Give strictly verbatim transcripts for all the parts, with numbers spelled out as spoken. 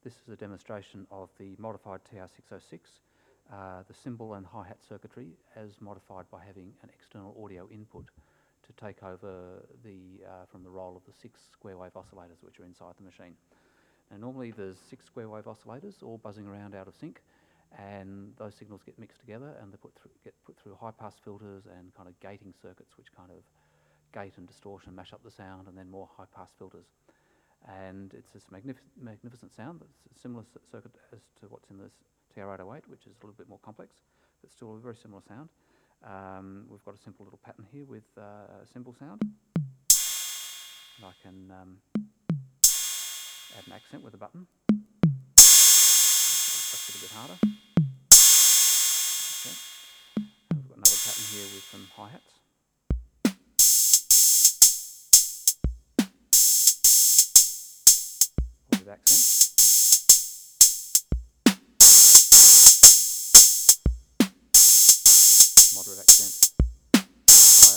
This is a demonstration of the modified T R six oh six, uh, the cymbal and hi-hat circuitry as modified by having an external audio input to take over the uh, from the role of the six square wave oscillators which are inside the machine. Now normally there's six square wave oscillators all buzzing around out of sync, and those signals get mixed together and they put through, get put through high pass filters and kind of gating circuits which kind of gate and distortion and mash up the sound, and then more high pass filters. And it's this magnific magnificent sound that's a similar circuit as to what's in this T R eight oh eight, which is a little bit more complex, but still a very similar sound. Um, we've got a simple little pattern here with uh, a cymbal sound. And I can um, add an accent with a button. That's it a bit harder. Okay. And we've got another pattern here with some hi-hats. With accent. Moderate accent. Higher.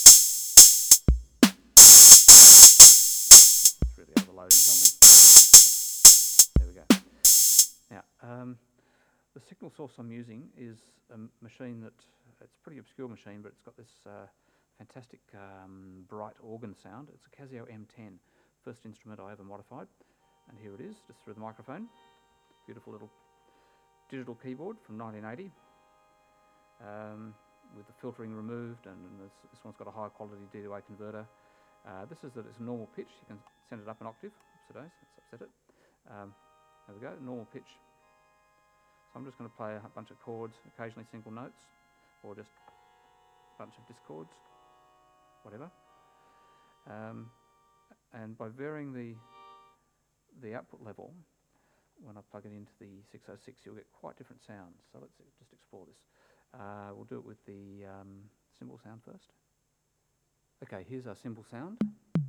It's really overloading something. There we go. Now, um, the signal source I'm using is a machine that, it's a pretty obscure machine, but it's got this uh, fantastic um, bright organ sound. It's a Casio M ten, first instrument I ever modified. And here it is, just through the microphone. Beautiful little digital keyboard from nineteen eighty, um, with the filtering removed, and, and this, this one's got a high quality D to A converter. Uh, this is that it's a normal pitch. You can send it up an octave. Oops, let's upset it. Um, there we go, normal pitch. So I'm just going to play a bunch of chords, occasionally single notes, or just a bunch of discords, whatever. Um, and by varying the the output level, when I plug it into the six oh six, you'll get quite different sounds. So let's just explore this. Uh, we'll do it with the um, cymbal sound first. Okay, here's our cymbal sound.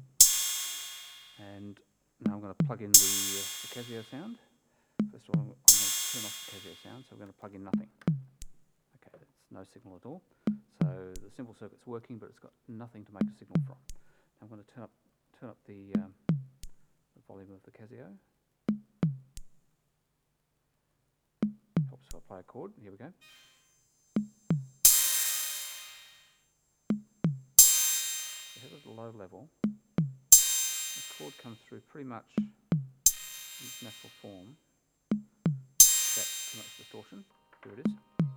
And now I'm going to plug in the, uh, the Casio sound. First of all, I'm going to turn off the Casio sound, so we're going to plug in nothing. Okay, that's no signal at all. So the cymbal circuit's working, but it's got nothing to make a signal from. Now I'm going to turn up, turn up the, um, the volume of the Casio. Helps if I play a chord. Here we go. So here at the low level, the chord comes through pretty much in its natural form. That's too much distortion. Here it is.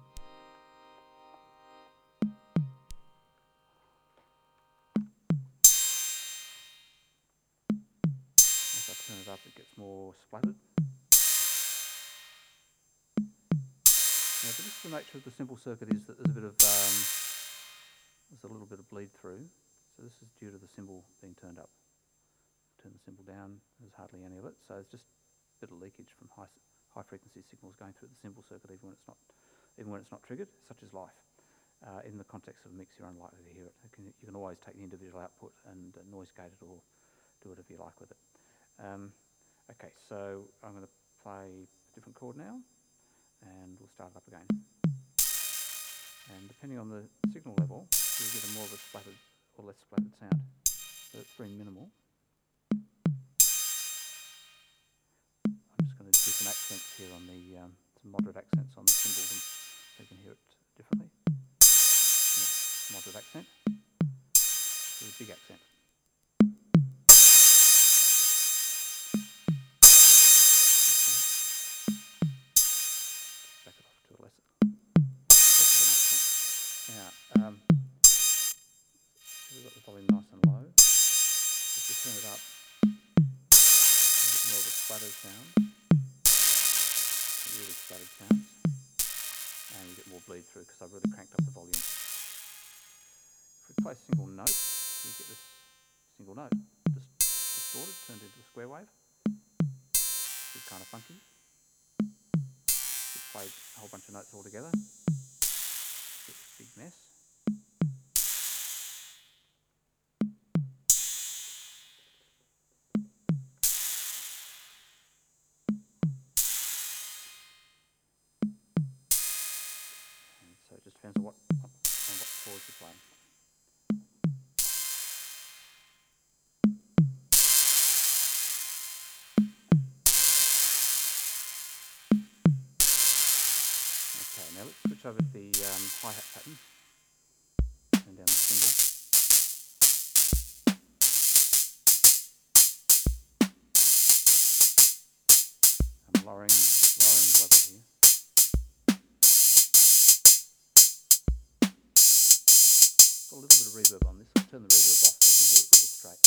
As I turn it up, it gets more splattered. Now, but this is the nature of the cymbal circuit, is that there's a bit of um, there's a little bit of bleed through. So this is due to the cymbal being turned up. Turn the cymbal down, there's hardly any of it. So it's just a bit of leakage from high high frequency signals going through the cymbal circuit, even when it's not even when it's not triggered, such as life. Uh, in the context of a mix, you're unlikely to hear it. it can, you can always take the individual output and uh, noise gate it, or do whatever you like with it. Um, okay, so I'm going to play a different chord now, and we'll start it up again. And depending on the signal level, you'll get a more of a splattered or less splattered sound. So it's very minimal. I'm just going to do some accents here on the, um, some moderate accents on the cymbal, so you can hear it differently. Yeah, moderate accent. This is a big accent. Um, so we've got the volume nice and low. If you turn it up, you get more of a splattered sound, a really splattered sound, and you get more bleed through because I've really cranked up the volume. If we play a single note, you'll get this single note just distorted, turned into a square wave. This is kind of funky. We played a whole bunch of notes all together. Get this big mess. So it just depends on what, on what chords you're playing. switch over to the um, hi-hat pattern, turn down the cymbal. I'm lowering, lowering the level here. Got a little bit of reverb on this. I'll turn the reverb off so you can hear it really straight.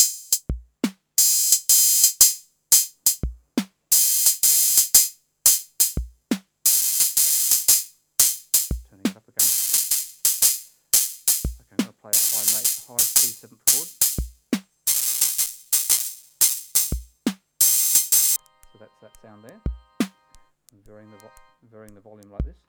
Turning it up again. Okay, I'm going to play a high, mate, high C seventh chord. So that's that sound there. I'm varying the, vo varying the volume like this.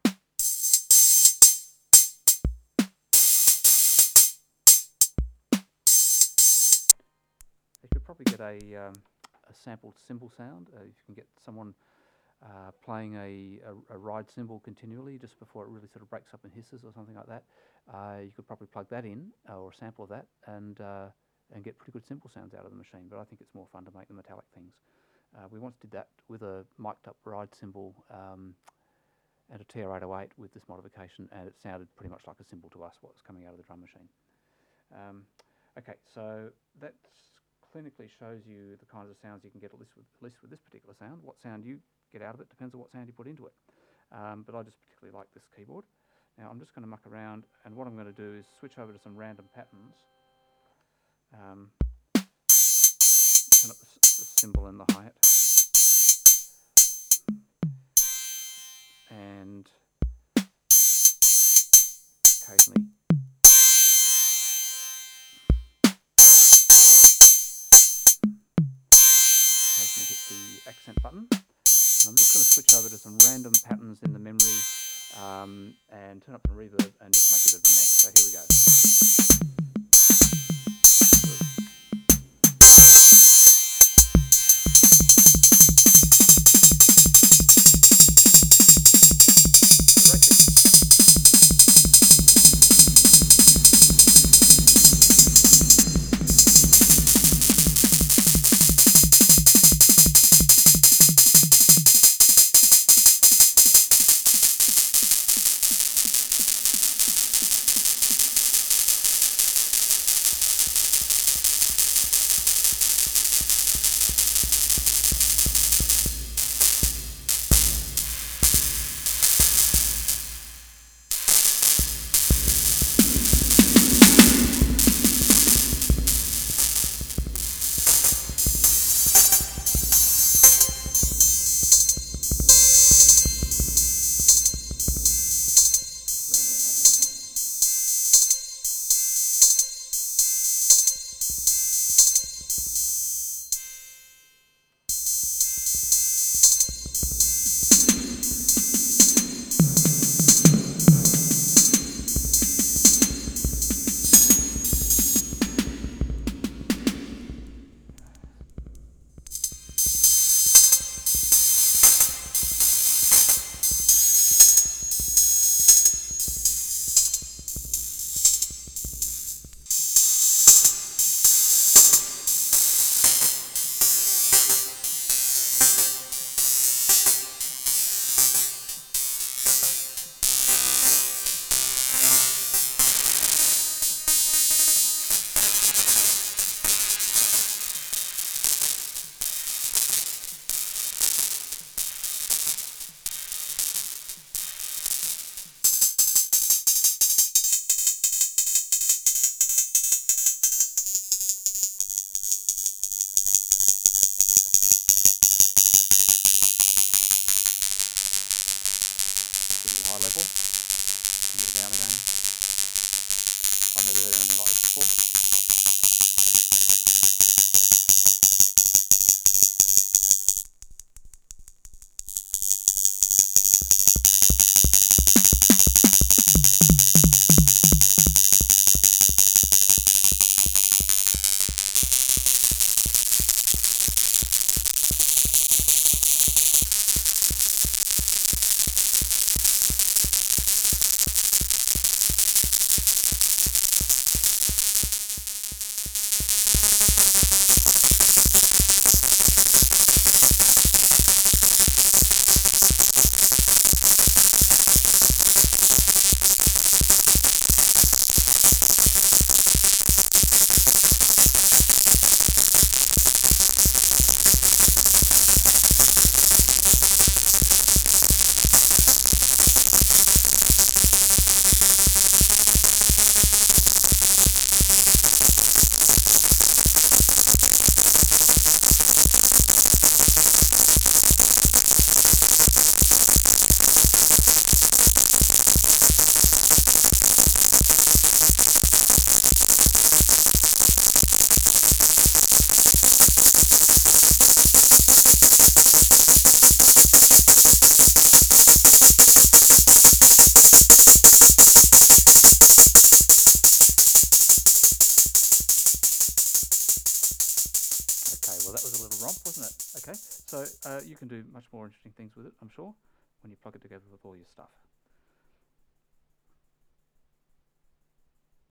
You could probably get a, um, a sampled cymbal sound. Uh, if you can get someone uh, playing a, a, a ride cymbal continually just before it really sort of breaks up and hisses or something like that, uh, you could probably plug that in uh, or a sample of that and uh, and get pretty good cymbal sounds out of the machine. But I think it's more fun to make the metallic things. Uh, we once did that with a mic'd up ride cymbal um, and a T R eight oh eight with this modification, and it sounded pretty much like a cymbal to us, what was coming out of the drum machine. Um, okay, so that clinically shows you the kinds of sounds you can get, at least with, at least with this particular sound. What sound you get out of it depends on what sound you put into it. Um, but I just particularly like this keyboard. Now I'm just going to muck around, and what I'm going to do is switch over to some random patterns. Um, turn up the, the cymbal and the hi-hat. And occasionally occasionally hit the accent button. And I'm just going to switch over to some random patterns in the memory um, and turn up the reverb and just make it a bit of a mess. So here we go. High level, bring it down again. I've never heard anything like this before. you can do much more interesting things with it, I'm sure, when you plug it together with all your stuff.